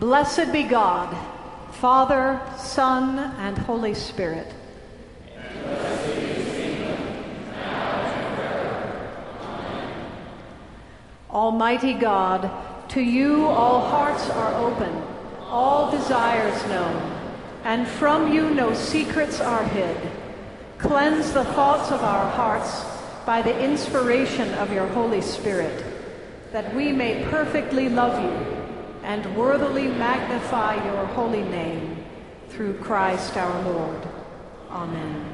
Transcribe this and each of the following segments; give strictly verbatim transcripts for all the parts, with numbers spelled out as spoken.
Blessed be God, Father, Son, and Holy Spirit. And blessed be his kingdom, now and forever. Amen. Almighty God, to you all hearts are open, all desires known, and from you no secrets are hid. Cleanse the thoughts of our hearts by the inspiration of your Holy Spirit, that we may perfectly love you and worthily magnify your holy name, through Christ our Lord. Amen.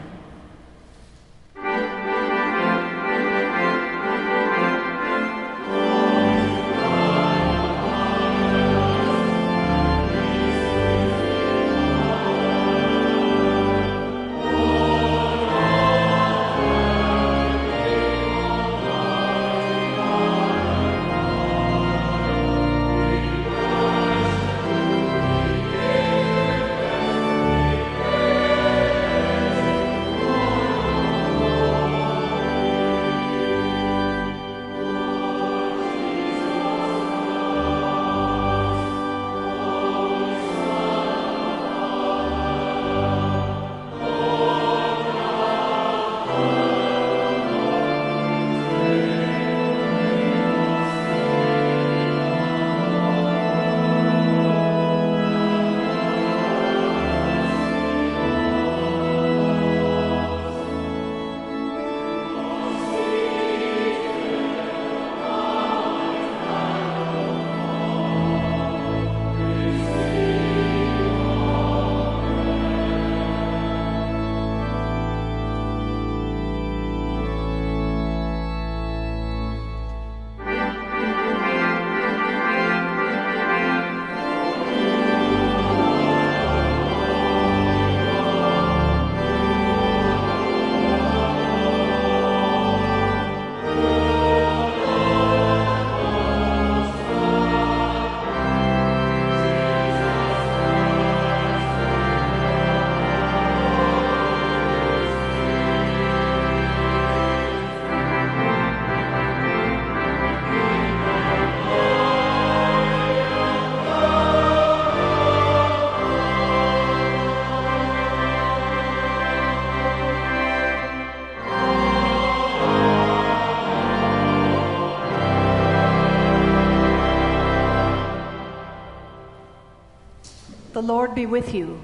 The Lord be with you.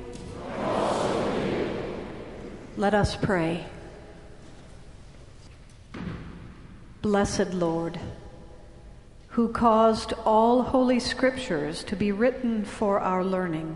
Let us pray. Blessed Lord, who caused all holy scriptures to be written for our learning,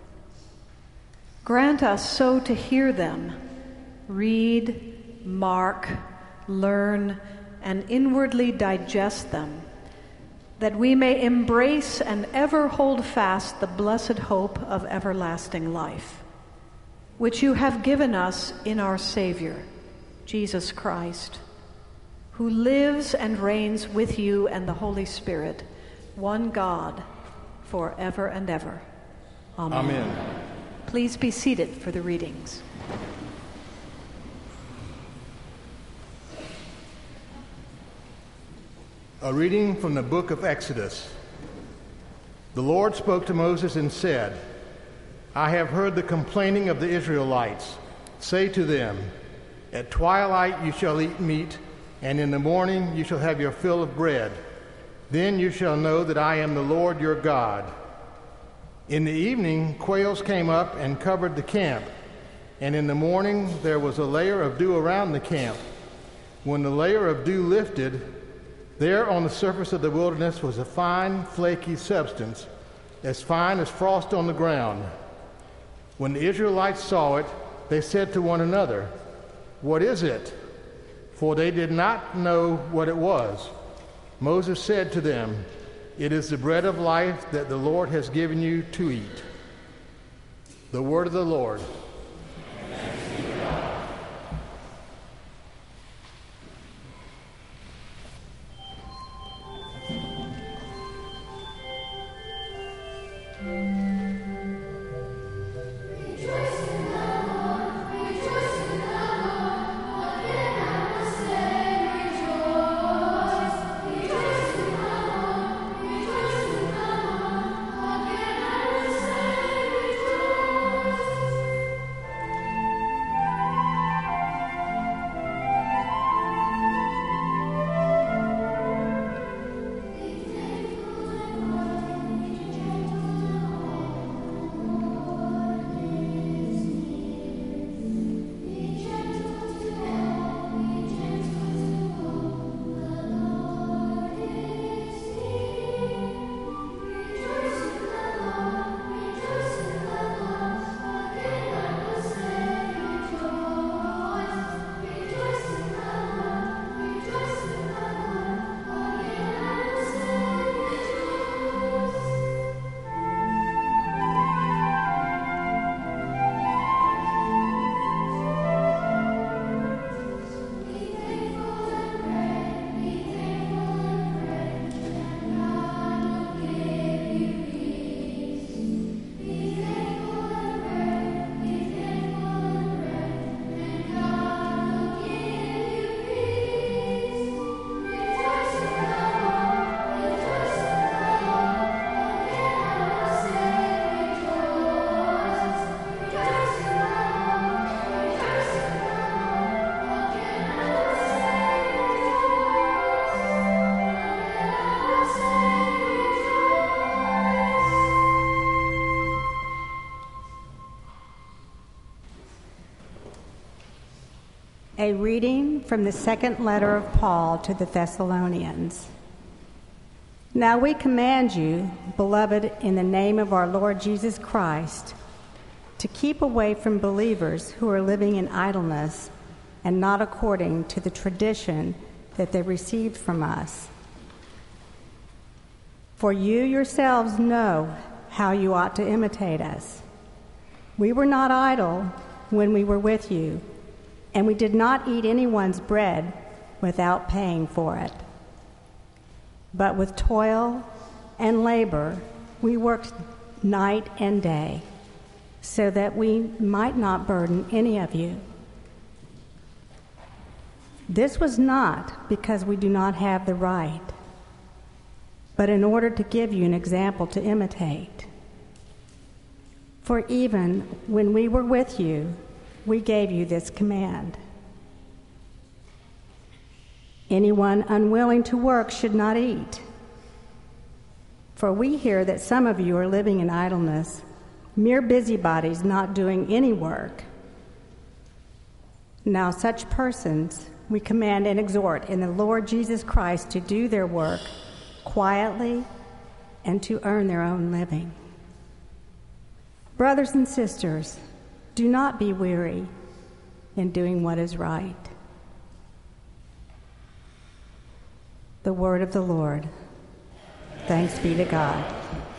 grant us so to hear them, read, mark, learn, and inwardly digest them, that we may embrace and ever hold fast the blessed hope of everlasting life, which you have given us in our Savior, Jesus Christ, who lives and reigns with you and the Holy Spirit, one God, forever and ever. Amen. Amen. Please be seated for the readings. A reading from the book of Exodus. The Lord spoke to Moses and said, I have heard the complaining of the Israelites. Say to them, at twilight you shall eat meat, and in the morning you shall have your fill of bread. Then you shall know that I am the Lord your God. In the evening quails came up and covered the camp, and in the morning there was a layer of dew around the camp. When the layer of dew lifted, there on the surface of the wilderness was a fine, flaky substance, as fine as frost on the ground. When the Israelites saw it, they said to one another, what is it? For they did not know what it was. Moses said to them, it is the bread of life that the Lord has given you to eat. The word of the Lord. Rejoice in the Lord, rejoice in the Lord, again I will A reading from the second letter of Paul to the Thessalonians. Now we command you, beloved, in the name of our Lord Jesus Christ, to keep away from believers who are living in idleness and not according to the tradition that they received from us. For you yourselves know how you ought to imitate us. We were not idle when we were with you, and we did not eat anyone's bread without paying for it. But with toil and labor, we worked night and day, so that we might not burden any of you. This was not because we do not have the right, but in order to give you an example to imitate. For even when we were with you, we gave you this command. Anyone unwilling to work should not eat. For we hear that some of you are living in idleness, mere busybodies not doing any work. Now such persons we command and exhort in the Lord Jesus Christ to do their work quietly and to earn their own living. Brothers and sisters, do not be weary in doing what is right. The word of the Lord. Thanks be to God.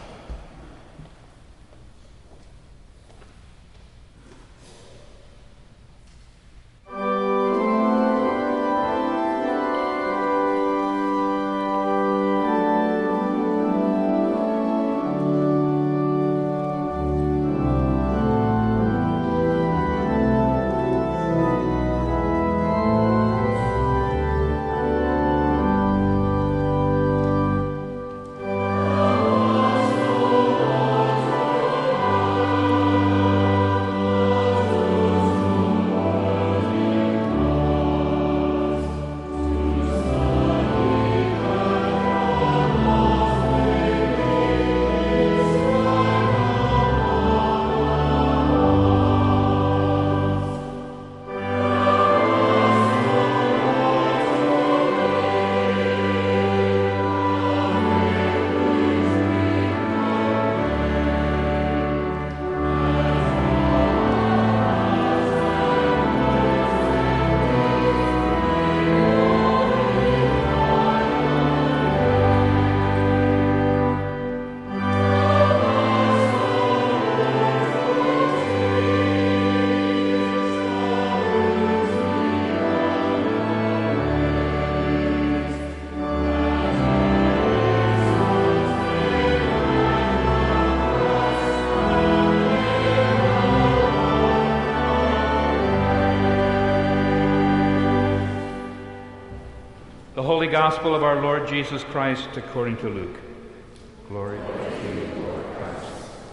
Holy Gospel of our Lord Jesus Christ according to Luke. Glory to you, Lord Christ.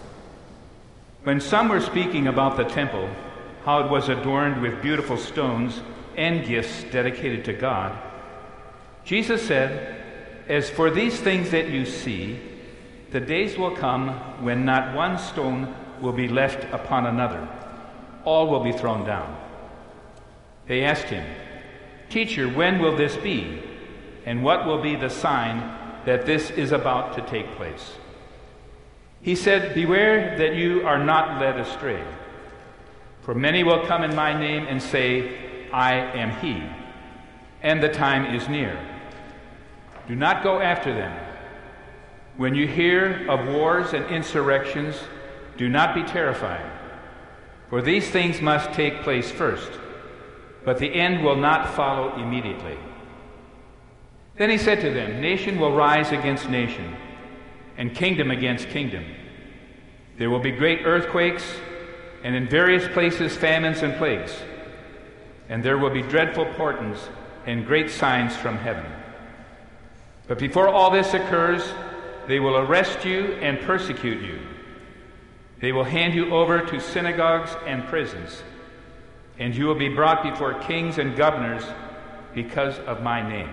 When some were speaking about the temple, how it was adorned with beautiful stones and gifts dedicated to God, Jesus said, "As for these things that you see, the days will come when not one stone will be left upon another. All will be thrown down." They asked him, "Teacher, when will this be? And what will be the sign that this is about to take place?" He said, "Beware that you are not led astray. For many will come in my name and say, 'I am he,' and the time is near. Do not go after them. When you hear of wars and insurrections, do not be terrified. For these things must take place first, but the end will not follow immediately." Then he said to them, "Nation will rise against nation, and kingdom against kingdom. There will be great earthquakes, and in various places famines and plagues. And there will be dreadful portents and great signs from heaven. But before all this occurs, they will arrest you and persecute you. They will hand you over to synagogues and prisons, and you will be brought before kings and governors because of my name.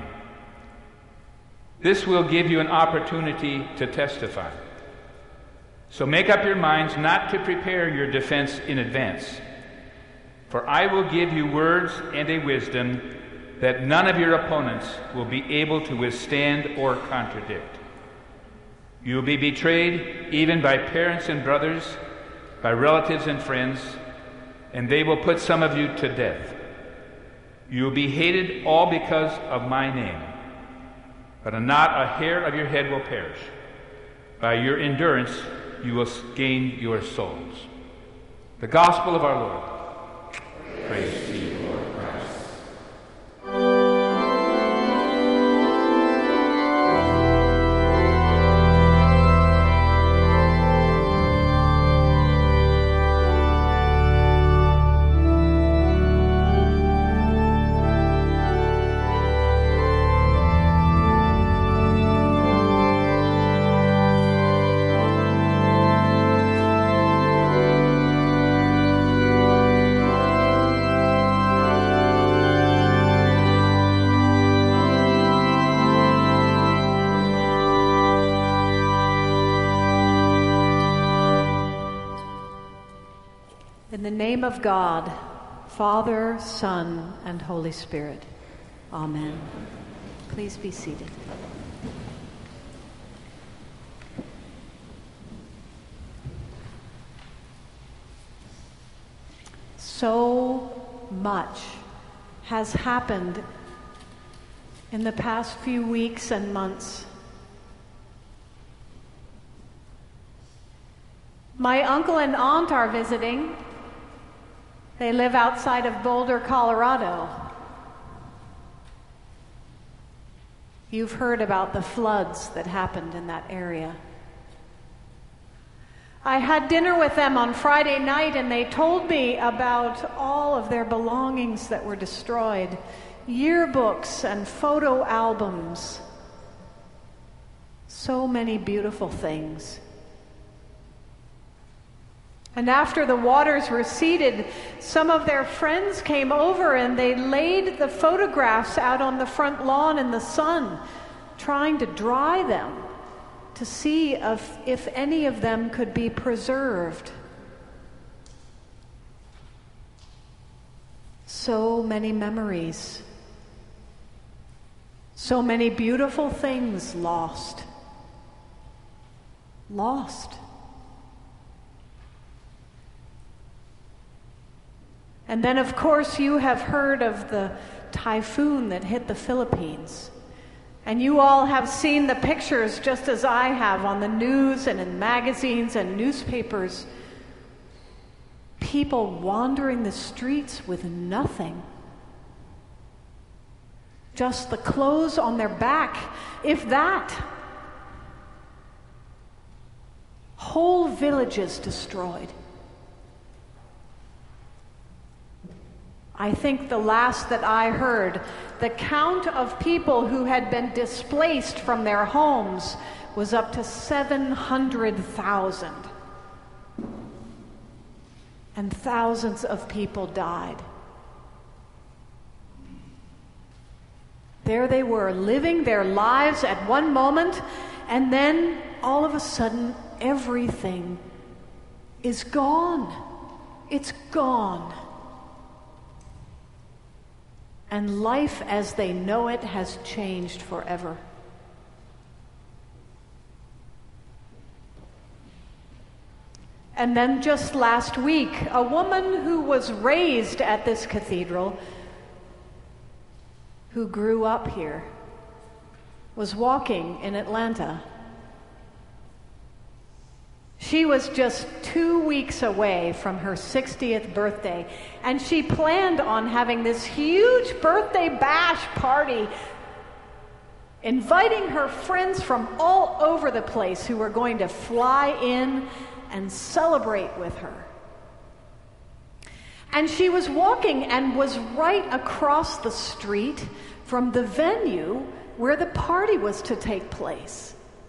This will give you an opportunity to testify. So make up your minds not to prepare your defense in advance. For I will give you words and a wisdom that none of your opponents will be able to withstand or contradict. You will be betrayed even by parents and brothers, by relatives and friends, and they will put some of you to death. You will be hated all because of my name, but not a hair of your head will perish. By your endurance you will gain your souls. The gospel of our Lord. Praise to you, Lord Christ. In the name of God, Father, Son, and Holy Spirit. Amen. Please be seated. So much has happened in the past few weeks and months. My uncle and aunt are visiting. They live outside of Boulder, Colorado. You've heard about the floods that happened in that area. I had dinner with them on Friday night, and they told me about all of their belongings that were destroyed, yearbooks and photo albums. So many beautiful things. And after the waters receded, some of their friends came over and they laid the photographs out on the front lawn in the sun, trying to dry them to see if, if any of them could be preserved. So many memories. So many beautiful things lost. Lost. And then, of course, you have heard of the typhoon that hit the Philippines. And you all have seen the pictures, just as I have, on the news and in magazines and newspapers. People wandering the streets with nothing. Just the clothes on their back, if that. Whole villages destroyed. I think the last that I heard, the count of people who had been displaced from their homes was up to seven hundred thousand. And thousands of people died. There they were, living their lives at one moment, and then all of a sudden, everything is gone. It's gone. And life as they know it has changed forever. And then just last week, a woman who was raised at this cathedral, who grew up here, was walking in Atlanta. She was just two weeks away from her sixtieth birthday, and she planned on having this huge birthday bash party, inviting her friends from all over the place who were going to fly in and celebrate with her. And she was walking and was right across the street from the venue where the party was to take place.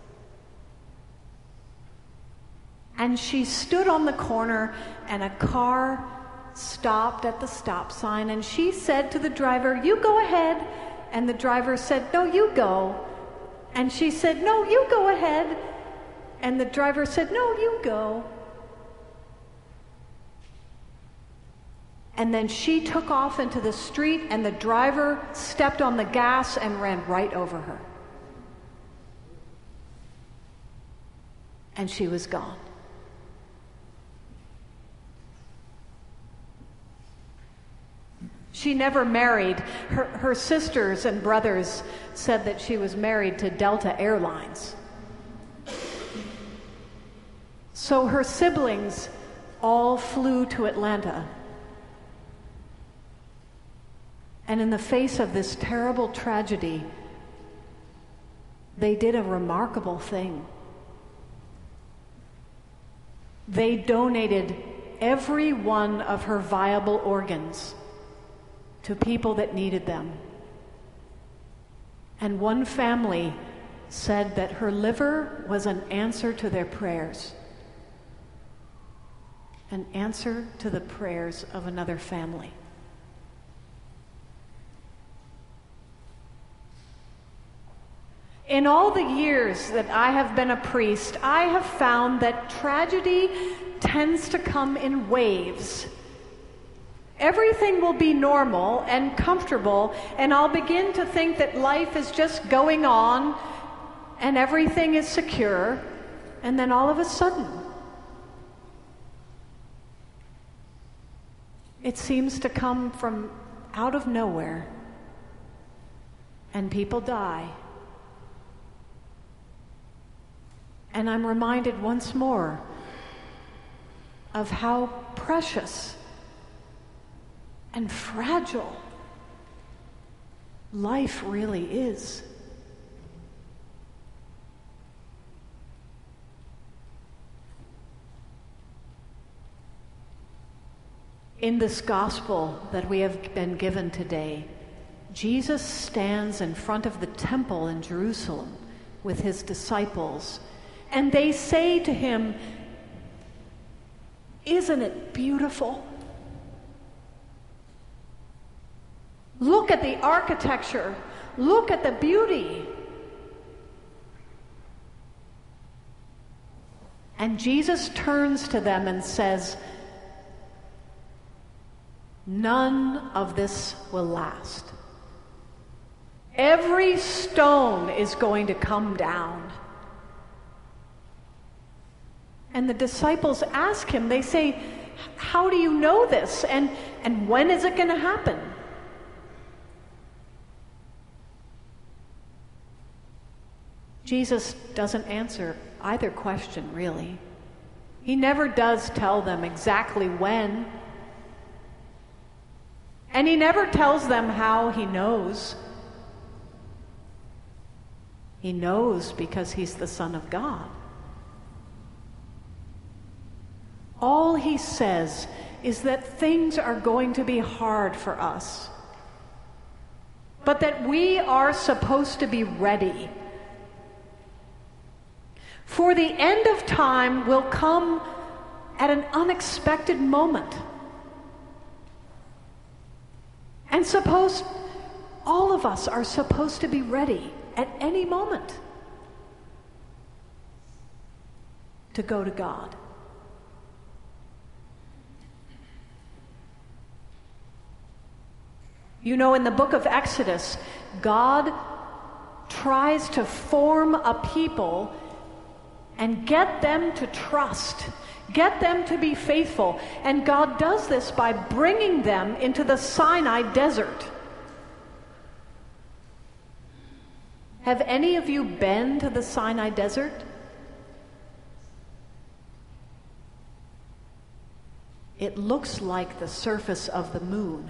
And she stood on the corner, and a car stopped at the stop sign, and she said to the driver, "You go ahead." And the driver said, "No, you go." And she said, "No, you go ahead." And the driver said, "No, you go." And then she took off into the street, and the driver stepped on the gas and ran right over her. And she was gone. She never married. Her, her sisters and brothers said that she was married to Delta Airlines. So her siblings all flew to Atlanta. And in the face of this terrible tragedy, they did a remarkable thing. They donated every one of her viable organs to people that needed them. And one family said that her liver was an answer to their prayers, an answer to the prayers of another family. In all the years that I have been a priest, I have found that tragedy tends to come in waves. Everything will be normal and comfortable, and I'll begin to think that life is just going on and everything is secure, and then all of a sudden, it seems to come from out of nowhere, and people die. And I'm reminded once more of how precious and fragile life really is. In this gospel that we have been given today, Jesus stands in front of the temple in Jerusalem with his disciples, and they say to him, "Isn't it beautiful? Look at the architecture. Look at the beauty." And Jesus turns to them and says, "None of this will last. Every stone is going to come down." And the disciples ask him, they say, "How do you know this? And, and when is it going to happen?" Jesus doesn't answer either question, really. He never does tell them exactly when. And he never tells them how he knows. He knows because he's the Son of God. All he says is that things are going to be hard for us, but that we are supposed to be ready. For the end of time will come at an unexpected moment. And suppose all of us are supposed to be ready at any moment to go to God. You know, in the book of Exodus, God tries to form a people and get them to trust, get them to be faithful. And God does this by bringing them into the Sinai desert. Have any of you been to the Sinai desert? It looks like the surface of the moon.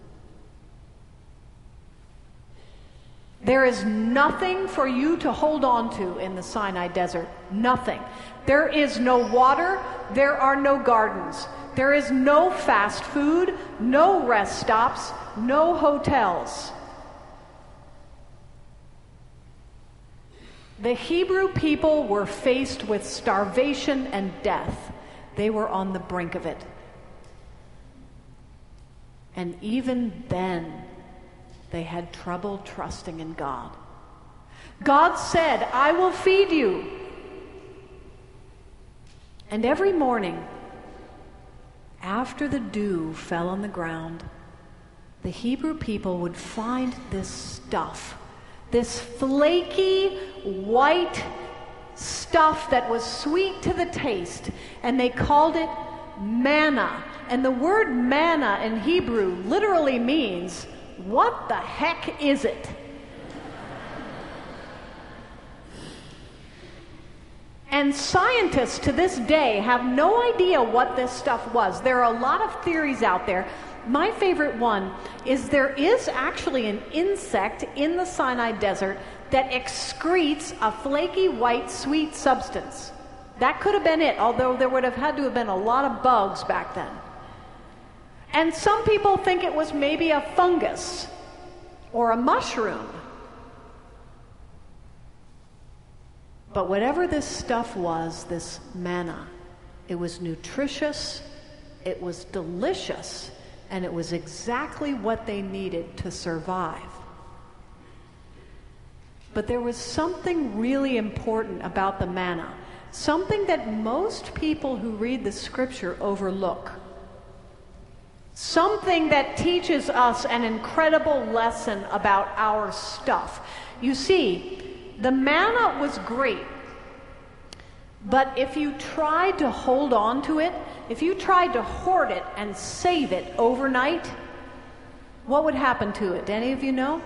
There is nothing for you to hold on to in the Sinai desert. Nothing. There is no water. There are no gardens. There is no fast food, no rest stops, no hotels. The Hebrew people were faced with starvation and death. They were on the brink of it. And even then, they had trouble trusting in God. God said, "I will feed you." And every morning, after the dew fell on the ground, the Hebrew people would find this stuff, this flaky, white stuff that was sweet to the taste, and they called it manna. And the word manna in Hebrew literally means, what the heck is it? And scientists to this day have no idea what this stuff was. There are a lot of theories out there. My favorite one is there is actually an insect in the Sinai desert that excretes a flaky white sweet substance. That could have been it, although there would have had to have been a lot of bugs back then. And some people think it was maybe a fungus or a mushroom. But whatever this stuff was, this manna, it was nutritious, it was delicious, and it was exactly what they needed to survive. But there was something really important about the manna, something that most people who read the scripture overlook. Something that teaches us an incredible lesson about our stuff. You see, the manna was great, but if you tried to hold on to it, if you tried to hoard it and save it overnight, what would happen to it? Any of you know?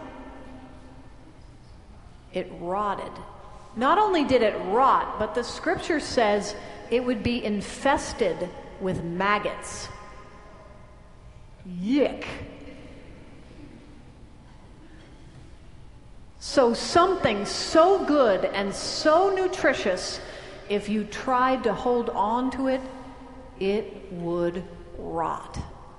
It rotted. Not only did it rot, but the scripture says it would be infested with maggots. Yick. So something so good and so nutritious, if you tried to hold on to it, it would rot.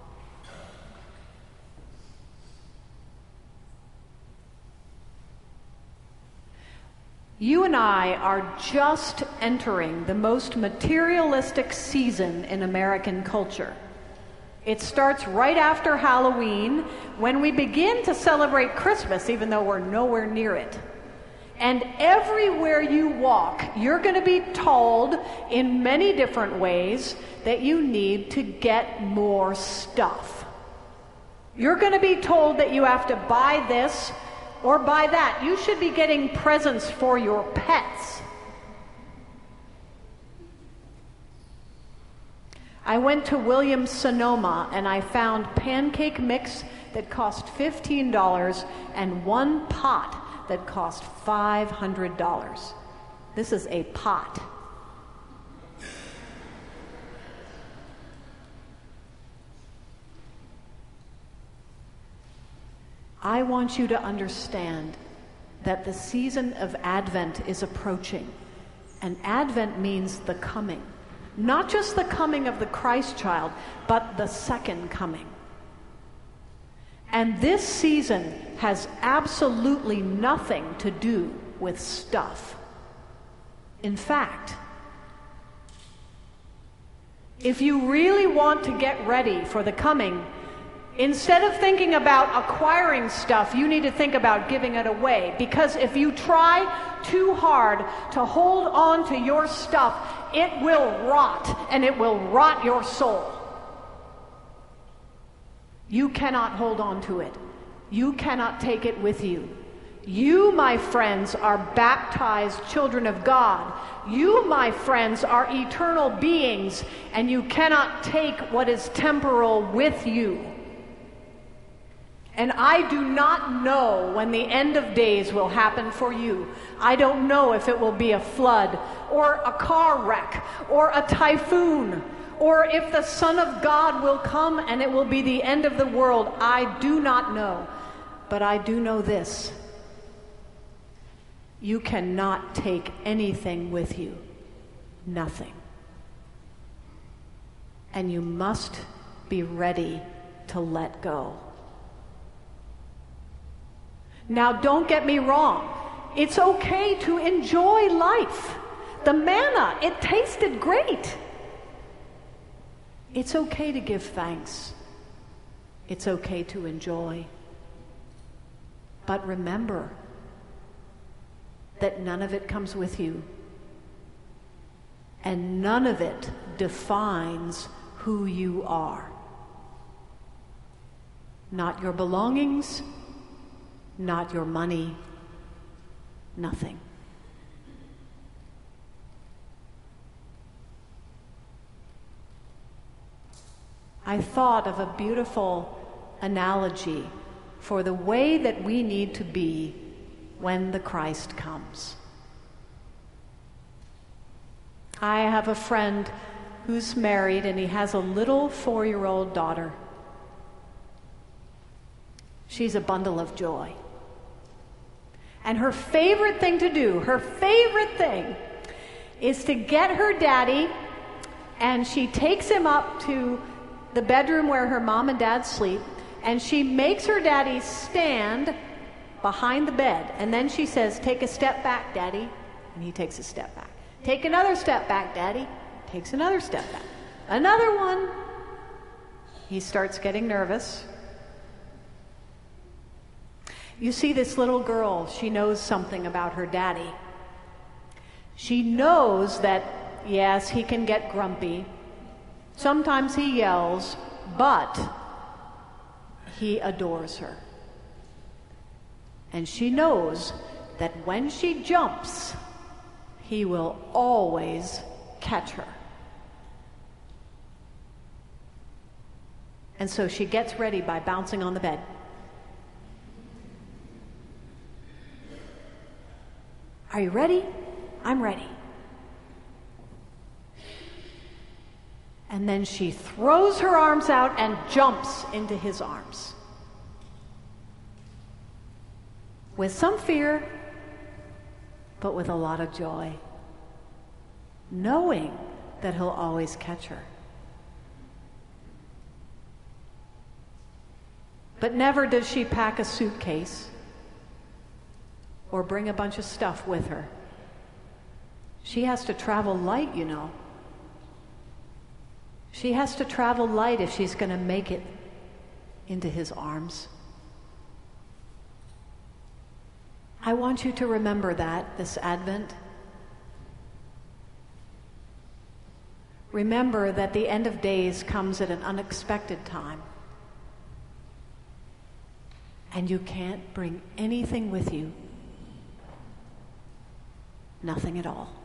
You and I are just entering the most materialistic season in American culture. It starts right after Halloween, when we begin to celebrate Christmas, even though we're nowhere near it. And everywhere you walk, you're going to be told in many different ways that you need to get more stuff. You're going to be told that you have to buy this or buy that. You should be getting presents for your pets. I went to Williams-Sonoma and I found pancake mix that cost fifteen dollars and one pot that cost five hundred dollars. This is a pot. I want you to understand that the season of Advent is approaching. And Advent means the coming. Not just the coming of the Christ child, but the second coming. And this season has absolutely nothing to do with stuff. In fact, if you really want to get ready for the coming, instead of thinking about acquiring stuff, you need to think about giving it away. Because if you try too hard to hold on to your stuff, it will rot, and it will rot your soul. You cannot hold on to it. You cannot take it with you. You, my friends, are baptized children of God. You, my friends, are eternal beings, and you cannot take what is temporal with you. And I do not know when the end of days will happen for you. I don't know if it will be a flood, or a car wreck, or a typhoon, or if the Son of God will come and it will be the end of the world. I do not know. But I do know this. You cannot take anything with you. Nothing. And you must be ready to let go. Now, don't get me wrong. It's okay to enjoy life. The manna, it tasted great. It's okay to give thanks. It's okay to enjoy. But remember that none of it comes with you. And none of it defines who you are. Not your belongings, not your money, nothing. I thought of a beautiful analogy for the way that we need to be when the Christ comes. I have a friend who's married and he has a little four-year-old daughter. She's a bundle of joy. And her favorite thing to do, her favorite thing, is to get her daddy, and she takes him up to the bedroom where her mom and dad sleep, and she makes her daddy stand behind the bed. And then she says, "Take a step back, Daddy." And he takes a step back. "Take another step back, Daddy." Takes another step back. Another one. He starts getting nervous. You see, this little girl, she knows something about her daddy. She knows that, yes, he can get grumpy. Sometimes he yells, but he adores her. And she knows that when she jumps, he will always catch her. And so she gets ready by bouncing on the bed. Are you ready? I'm ready. And then she throws her arms out and jumps into his arms. With some fear, but with a lot of joy, knowing that he'll always catch her. But never does she pack a suitcase or bring a bunch of stuff with her. She has to travel light, you know. She has to travel light if she's going to make it into his arms. I want you to remember that this Advent. Remember that the end of days comes at an unexpected time. And you can't bring anything with you. Nothing at all.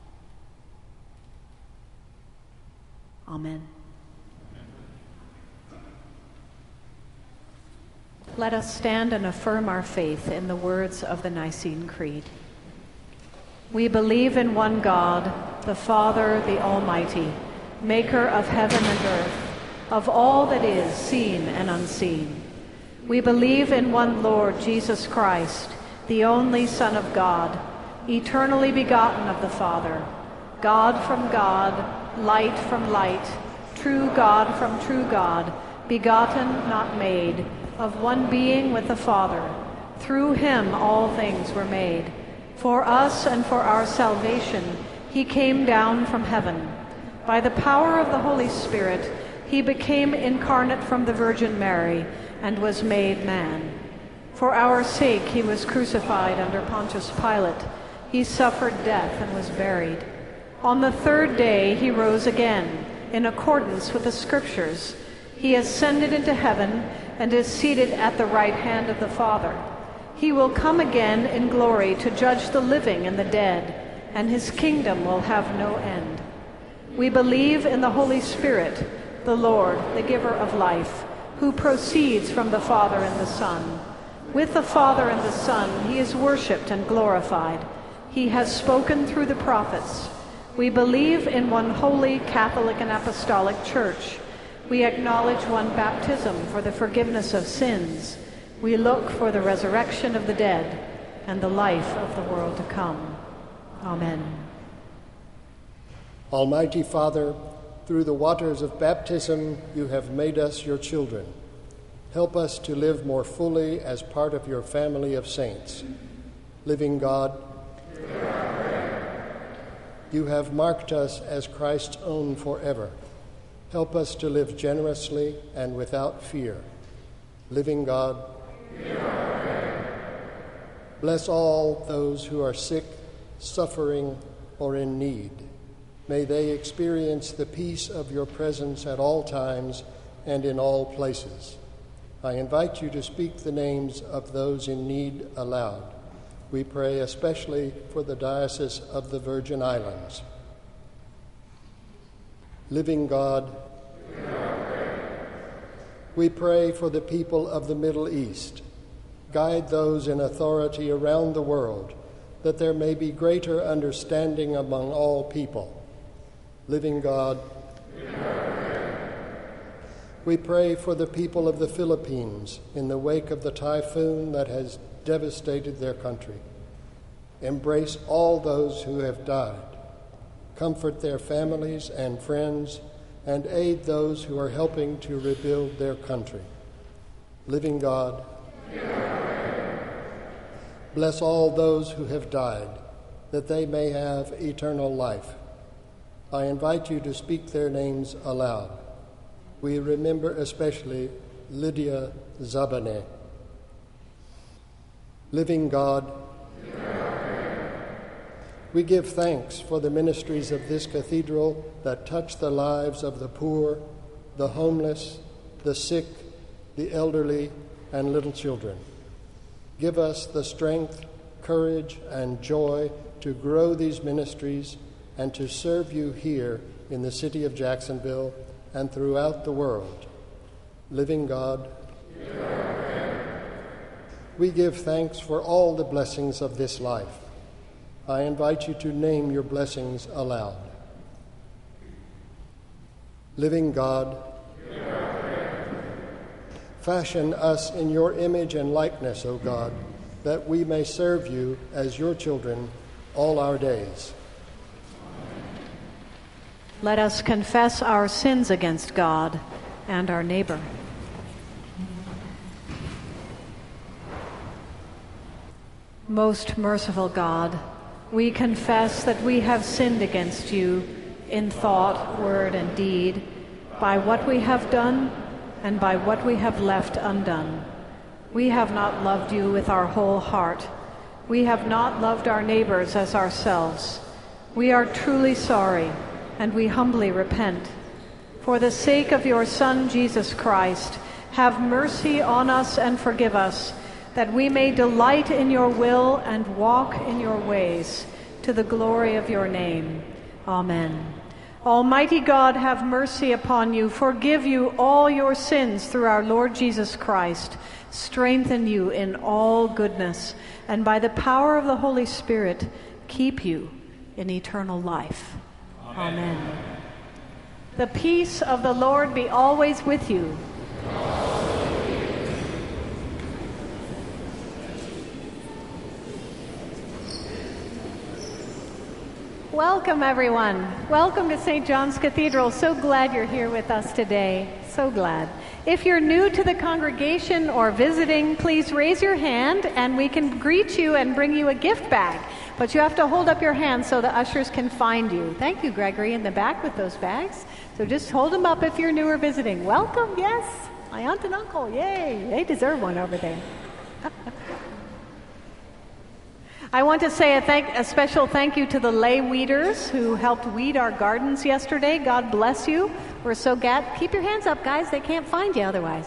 Amen. Let us stand and affirm our faith in the words of the Nicene Creed. We believe in one God, the Father, the Almighty, maker of heaven and earth, of all that is seen and unseen. We believe in one Lord Jesus Christ, the only Son of God, eternally begotten of the Father, God from God, light from light, true God from true God, begotten, not made, of one being with the Father. Through him all things were made. For us and for our salvation he came down from heaven. By the power of the Holy Spirit he became incarnate from the Virgin Mary and was made man. For our sake he was crucified under Pontius Pilate. He suffered death and was buried. On the third day he rose again, in accordance with the Scriptures. He ascended into heaven and is seated at the right hand of the Father. He will come again in glory to judge the living and the dead, and his kingdom will have no end. We believe in the Holy Spirit, the Lord, the giver of life, who proceeds from the Father and the Son. With the Father and the Son he is worshipped and glorified. He has spoken through the prophets. We believe in one holy, Catholic, and Apostolic Church. We acknowledge one baptism for the forgiveness of sins. We look for the resurrection of the dead and the life of the world to come. Amen. Almighty Father, through the waters of baptism, you have made us your children. Help us to live more fully as part of your family of saints. Living God, you have marked us as Christ's own forever. Help us to live generously and without fear. Living God, bless all those who are sick, suffering, or in need. May they experience the peace of your presence at all times and in all places. I invite you to speak the names of those in need aloud. We pray especially for the Diocese of the Virgin Islands. Living God, we pray for the people of the Middle East. Guide those in authority around the world, that there may be greater understanding among all people. Living God, we pray for the people of the Philippines in the wake of the typhoon that has devastated their country. Embrace all those who have died. Comfort their families and friends, and aid those who are helping to rebuild their country. Living God, bless all those who have died, that they may have eternal life. I invite you to speak their names aloud. We remember especially Lydia Zabane. Living God, we give thanks for the ministries of this cathedral that touch the lives of the poor, the homeless, the sick, the elderly, and little children. Give us the strength, courage, and joy to grow these ministries and to serve you here in the city of Jacksonville and throughout the world. Living God, we give thanks for all the blessings of this life. I invite you to name your blessings aloud. Living God, fashion us in your image and likeness, O God, that we may serve you as your children all our days. Let us confess our sins against God and our neighbor. Most merciful God, we confess that we have sinned against you in thought, word, and deed, by what we have done and by what we have left undone. We have not loved you with our whole heart. We have not loved our neighbors as ourselves. We are truly sorry, and we humbly repent. For the sake of your Son, Jesus Christ, have mercy on us and forgive us, that we may delight in your will and walk in your ways, to the glory of your name. Amen. Almighty God, have mercy upon you, forgive you all your sins through our Lord Jesus Christ, strengthen you in all goodness, and by the power of the Holy Spirit, keep you in eternal life. Amen. Amen. The peace of the Lord be always with you. Welcome, everyone. Welcome to Saint John's Cathedral. So glad you're here with us today. So glad. If you're new to the congregation or visiting, please raise your hand and we can greet you and bring you a gift bag. But you have to hold up your hand so the ushers can find you. Thank you, Gregory, in the back with those bags. So just hold them up if you're new or visiting. Welcome, yes. My aunt and uncle, yay. They deserve one over there. I want to say a, thank, a special thank you to the lay weeders who helped weed our gardens yesterday. God bless you. We're so glad. Keep your hands up, guys. They can't find you otherwise.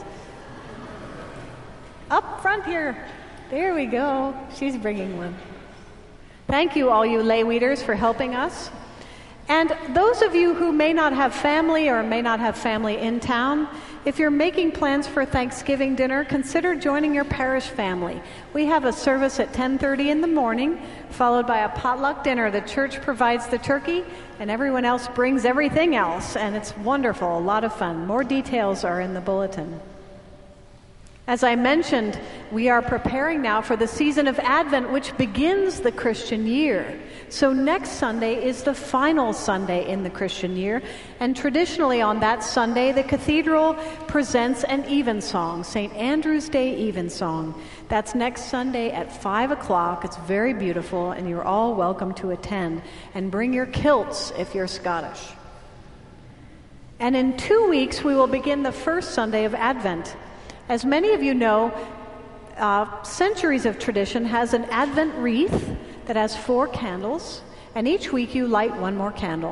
Up front here. There we go. She's bringing one. Thank you, all you lay weeders, for helping us. And those of you who may not have family or may not have family in town, if you're making plans for Thanksgiving dinner, consider joining your parish family. We have a service at ten thirty in the morning, followed by a potluck dinner. The church provides the turkey, and everyone else brings everything else, and it's wonderful, a lot of fun. More details are in the bulletin. As I mentioned, we are preparing now for the season of Advent, which begins the Christian year. So next Sunday is the final Sunday in the Christian year, and traditionally on that Sunday, the cathedral presents an evensong, Saint Andrew's Day evensong. That's next Sunday at five o'clock. It's very beautiful, and you're all welcome to attend. And bring your kilts if you're Scottish. And in two weeks, we will begin the first Sunday of Advent. As many of you know, uh, Centuries of Tradition has an Advent wreath that has four candles, and each week you light one more candle.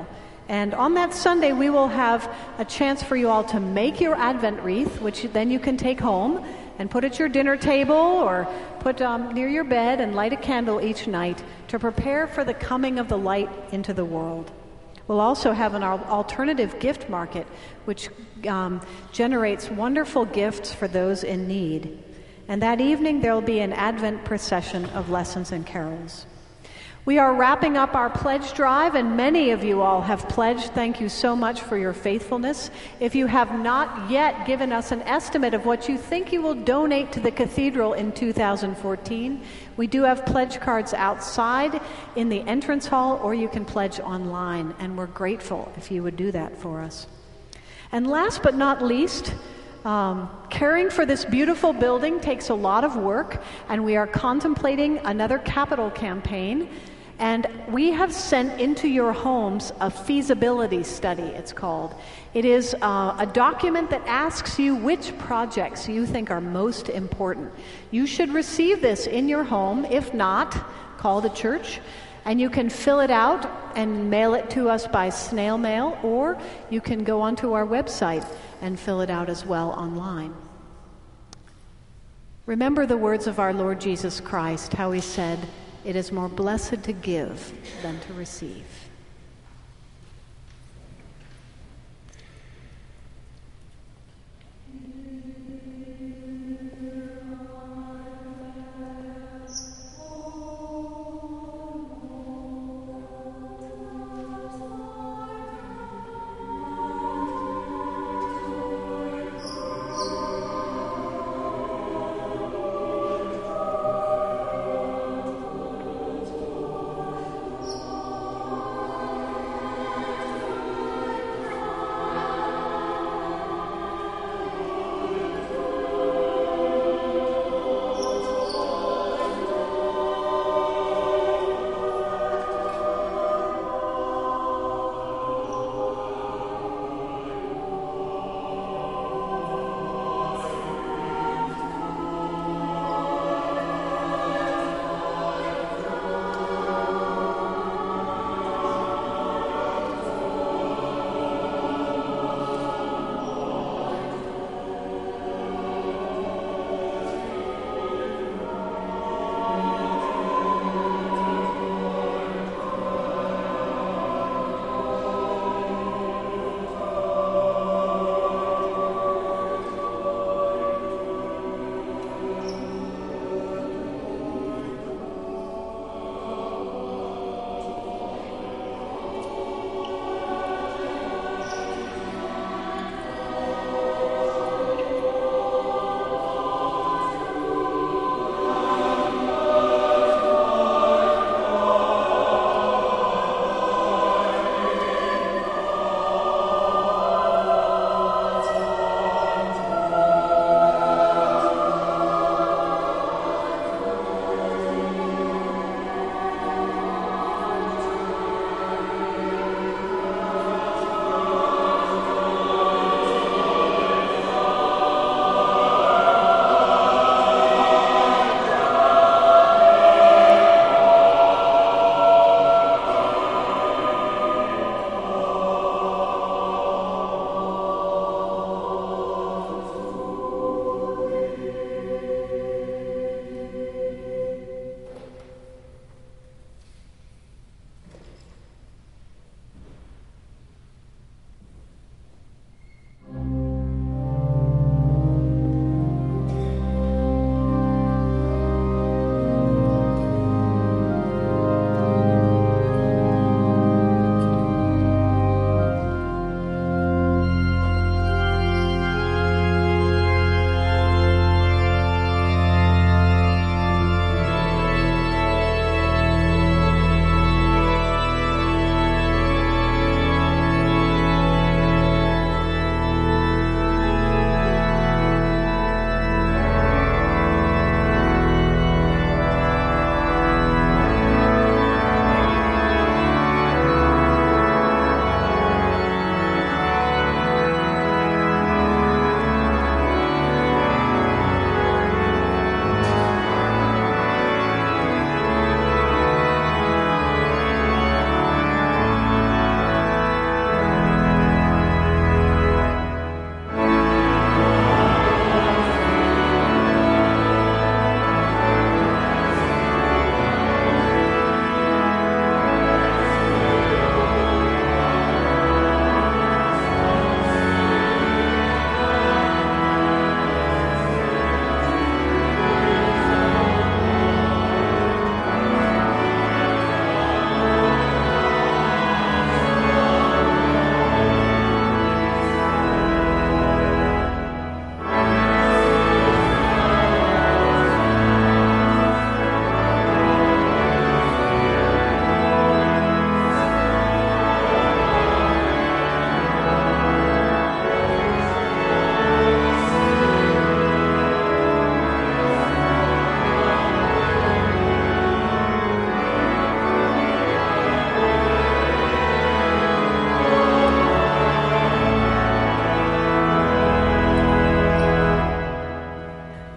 And on that Sunday, we will have a chance for you all to make your Advent wreath, which then you can take home and put at your dinner table or put um, near your bed and light a candle each night to prepare for the coming of the light into the world. We'll also have an alternative gift market, which um, generates wonderful gifts for those in need. And that evening, there will be an Advent procession of lessons and carols. We are wrapping up our pledge drive, and many of you all have pledged. Thank you so much for your faithfulness. If you have not yet given us an estimate of what you think you will donate to the cathedral in two thousand fourteen, we do have pledge cards outside in the entrance hall, or you can pledge online, and we're grateful if you would do that for us. And last but not least, Um, caring for this beautiful building takes a lot of work, and we are contemplating another capital campaign, and we have sent into your homes a feasibility study, it's called. It is uh, a document that asks you which projects you think are most important. You should receive this in your home. If not, call the church. And you can fill it out and mail it to us by snail mail, or you can go onto our website and fill it out as well online. Remember the words of our Lord Jesus Christ, how he said, "It is more blessed to give than to receive."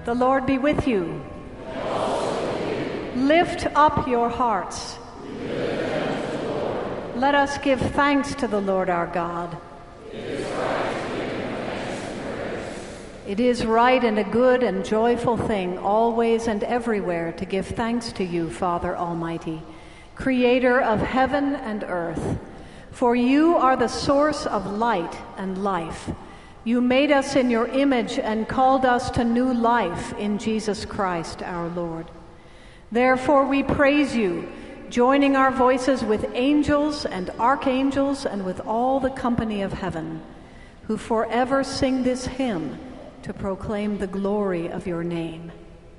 The Lord be with you. Lift up your hearts. Let us give thanks to the Lord our God. It is right and a good and joyful thing, always and everywhere, to give thanks to you, Father Almighty, Creator of heaven and earth. For you are the source of light and life. You made us in your image and called us to new life in Jesus Christ our Lord. Therefore we praise you, joining our voices with angels and archangels and with all the company of heaven, who forever sing this hymn to proclaim the glory of your name.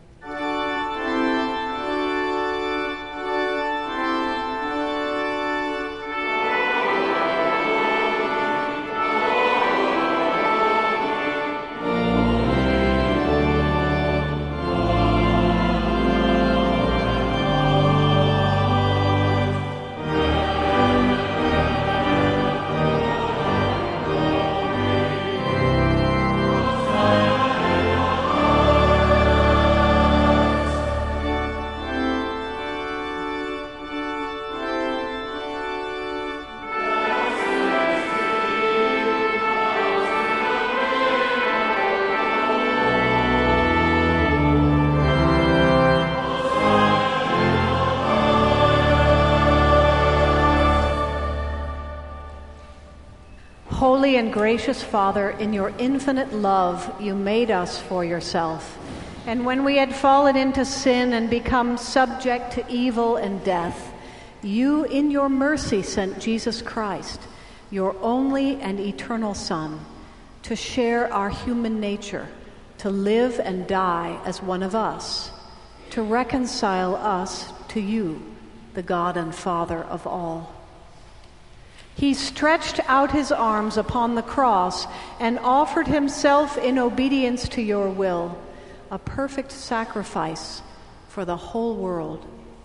Holy and gracious Father, in your infinite love, you made us for yourself. And when we had fallen into sin and become subject to evil and death, you in your mercy sent Jesus Christ, your only and eternal Son, to share our human nature, to live and die as one of us, to reconcile us to you, the God and Father of all. He stretched out his arms upon the cross and offered himself in obedience to your will, a perfect sacrifice for the whole world.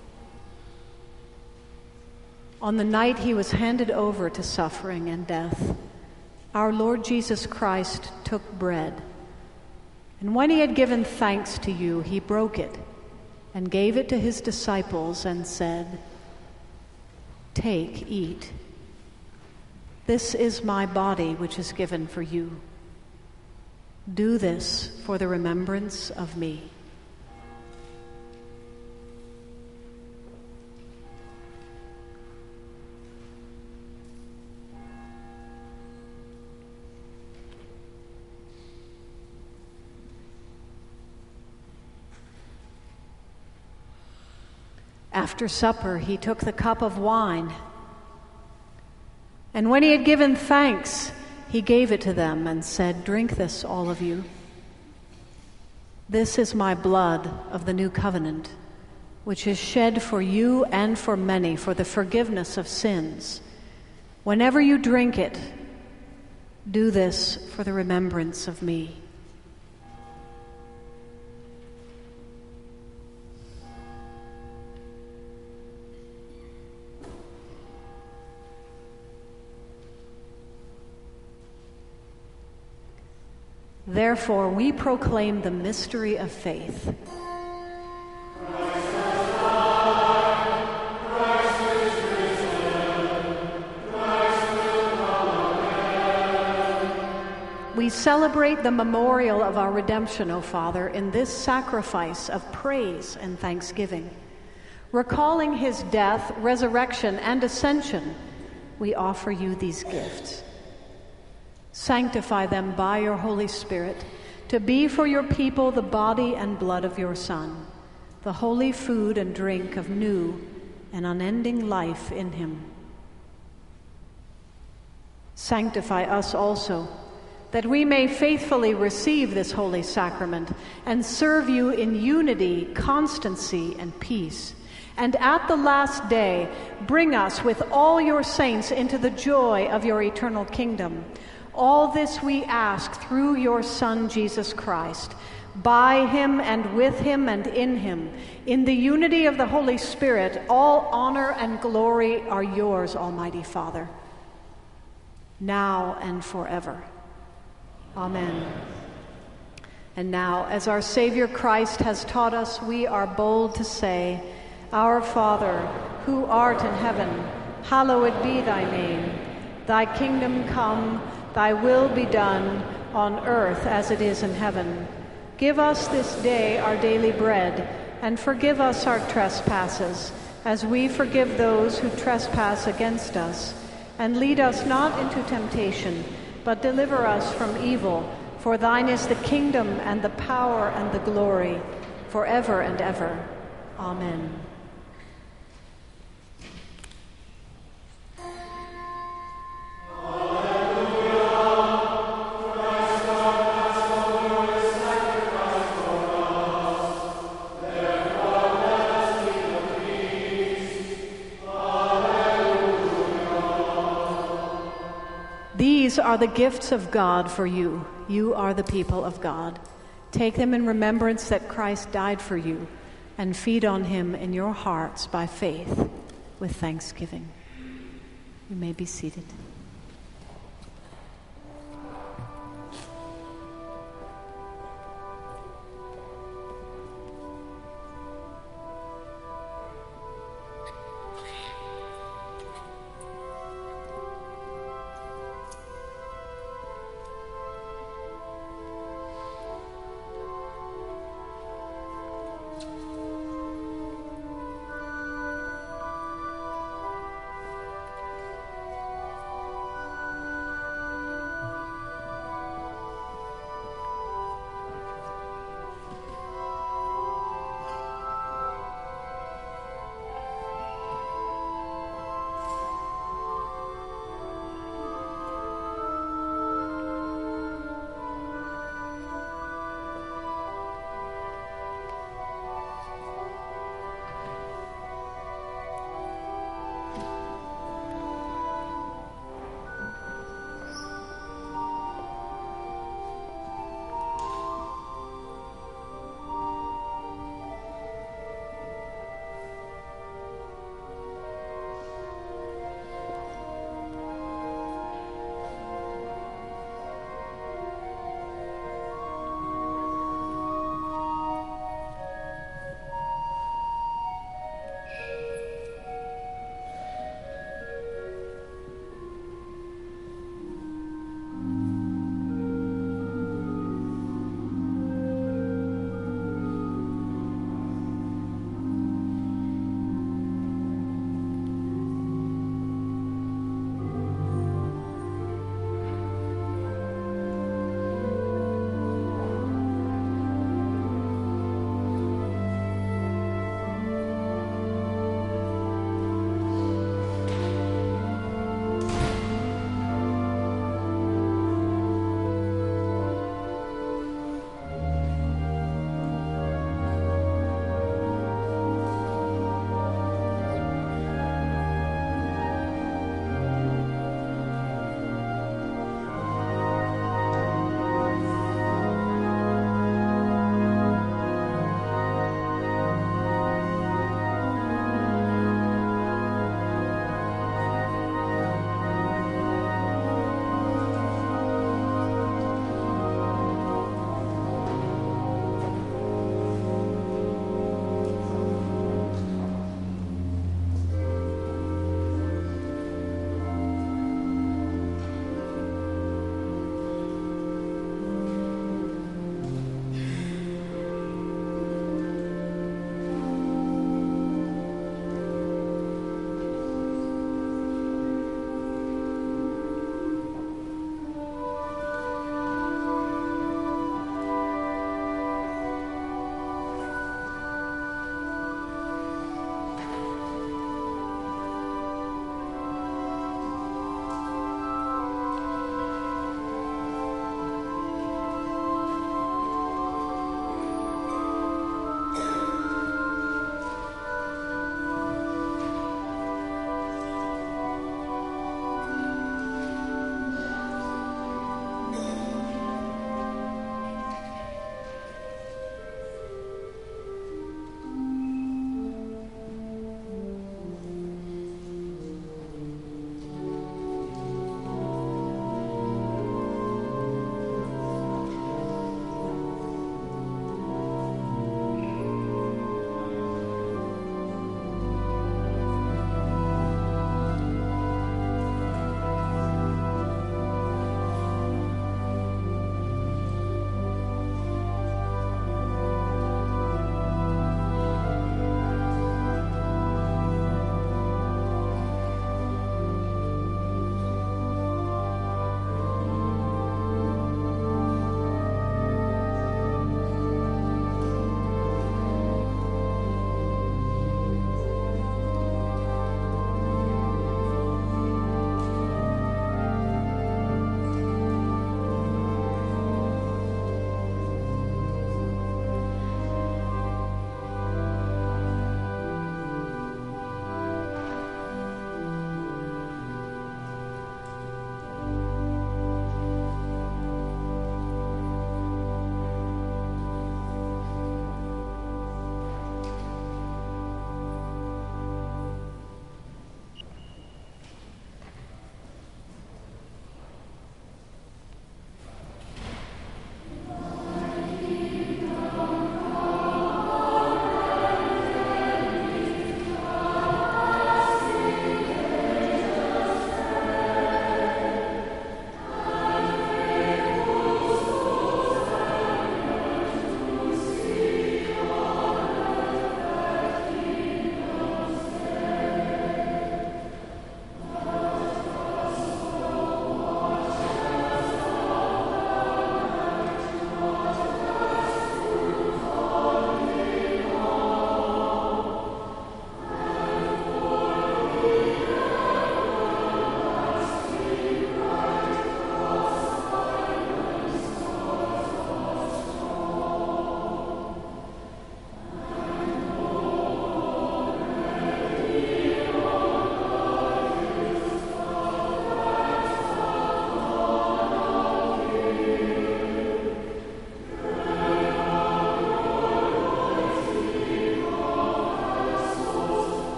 On the night he was handed over to suffering and death, our Lord Jesus Christ took bread. And when he had given thanks to you, he broke it and gave it to his disciples and said, "Take, eat. This is my body, which is given for you. Do this for the remembrance of me." After supper, he took the cup of wine. And when he had given thanks, he gave it to them and said, "Drink this, all of you. This is my blood of the new covenant, which is shed for you and for many for the forgiveness of sins. Whenever you drink it, do this for the remembrance of me." Therefore, we proclaim the mystery of faith. We celebrate the memorial of our redemption, O Father, in this sacrifice of praise and thanksgiving. Recalling his death, resurrection, and ascension, we offer you these gifts. Sanctify them by your Holy Spirit, to be for your people the body and blood of your Son, the holy food and drink of new and unending life in him. Sanctify us also, that we may faithfully receive this holy sacrament and serve you in unity, constancy, and peace. And at the last day, bring us with all your saints into the joy of your eternal kingdom. All this we ask through your Son, Jesus Christ, by him and with him and in him. In the unity of the Holy Spirit, all honor and glory are yours, Almighty Father, now and forever. Amen. And now, as our Savior Christ has taught us, we are bold to say, Our Father, who art in heaven, hallowed be thy name. Thy kingdom come, thy will be done, on earth as it is in heaven. Give us this day our daily bread, and forgive us our trespasses, as we forgive those who trespass against us. And lead us not into temptation, but deliver us from evil. For thine is the kingdom and the power and the glory, forever and ever. Amen. These are the gifts of God for you. You are the people of God. Take them in remembrance that Christ died for you, and feed on him in your hearts by faith with thanksgiving. You may be seated.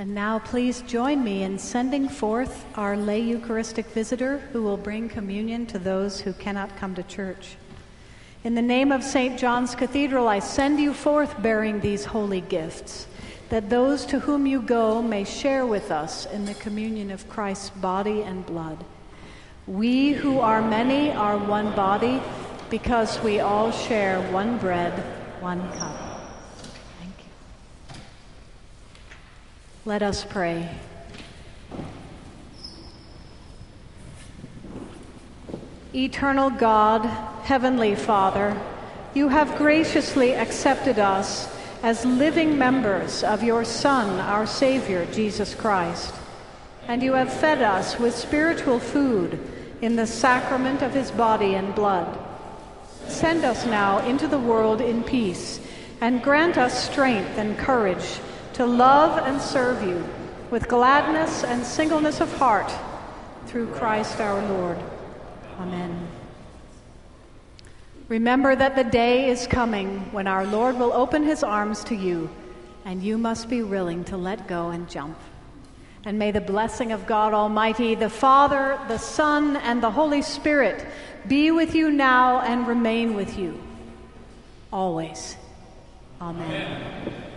And now please join me in sending forth our lay Eucharistic visitor who will bring communion to those who cannot come to church. In the name of Saint John's Cathedral, I send you forth bearing these holy gifts, that those to whom you go may share with us in the communion of Christ's body and blood. We who are many are one body, because we all share one bread, one cup. Thank you. Let us pray. Eternal God, Heavenly Father, you have graciously accepted us as living members of your Son, our Savior, Jesus Christ, and you have fed us with spiritual food in the sacrament of his body and blood. Send us now into the world in peace, and grant us strength and courage to love and serve you with gladness and singleness of heart, through Christ our Lord. Amen. Remember that the day is coming when our Lord will open his arms to you, and you must be willing to let go and jump. And may the blessing of God Almighty, the Father, the Son, and the Holy Spirit be with you now and remain with you always. Amen. Amen.